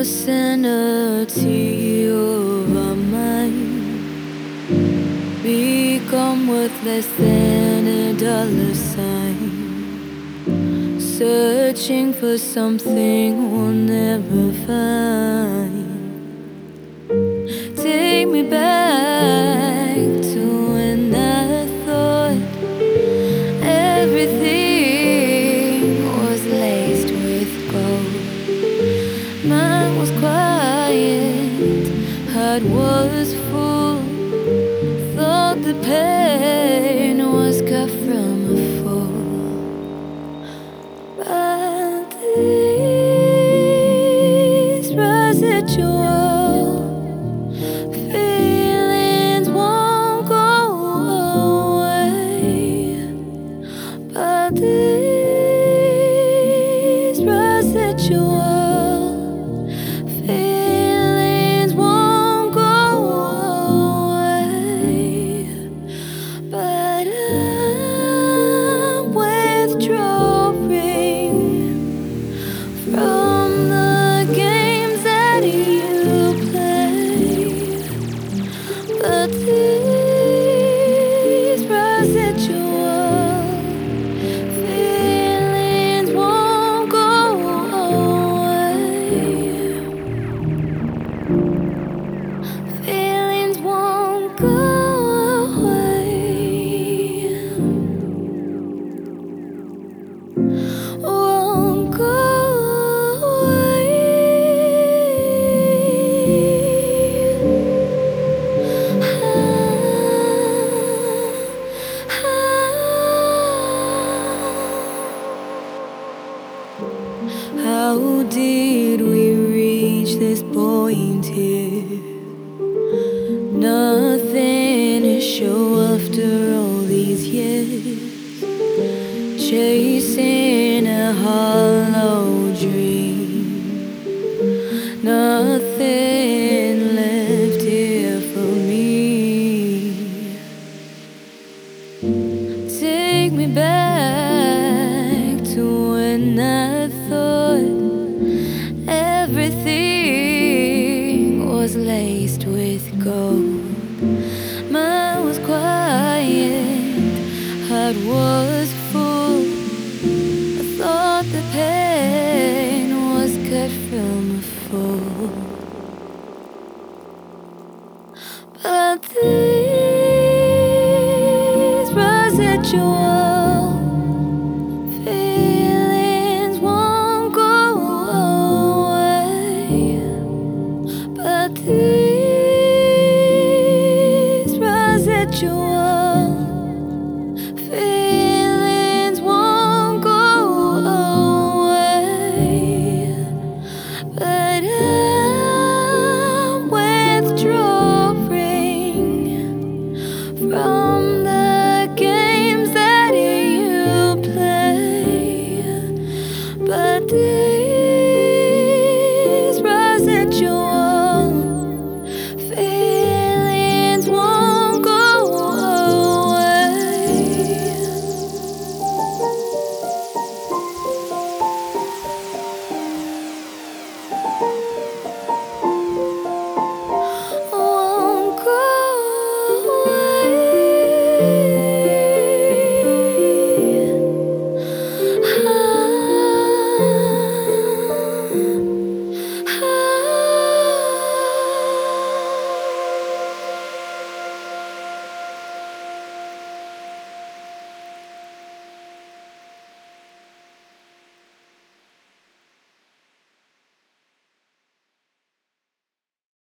sanity of our mind become worthless than a dollar sign, searching for something we'll never find. Take me back to when I thought everything was laced with gold. Mine was quiet, heart was full, thought the pain was cut from a fool. But these residual feelings won't go away. But these residual feelings won't go away. But I'm withdrawing from the games that you play. But these residual feelings won't go away. Feelings won't go away. Won't go away. How did we reach this point here? Nothing to show after all these years, chasing a hollow dream. Nothing left here for me. Take me back to when I thought everything was laced with gold. Mine was quiet, heart was full. I thought the pain was cut from a fool. But these residual feelings won't go away. But these residual feelings won't go away. But I'm withdrawing from the games that you play. But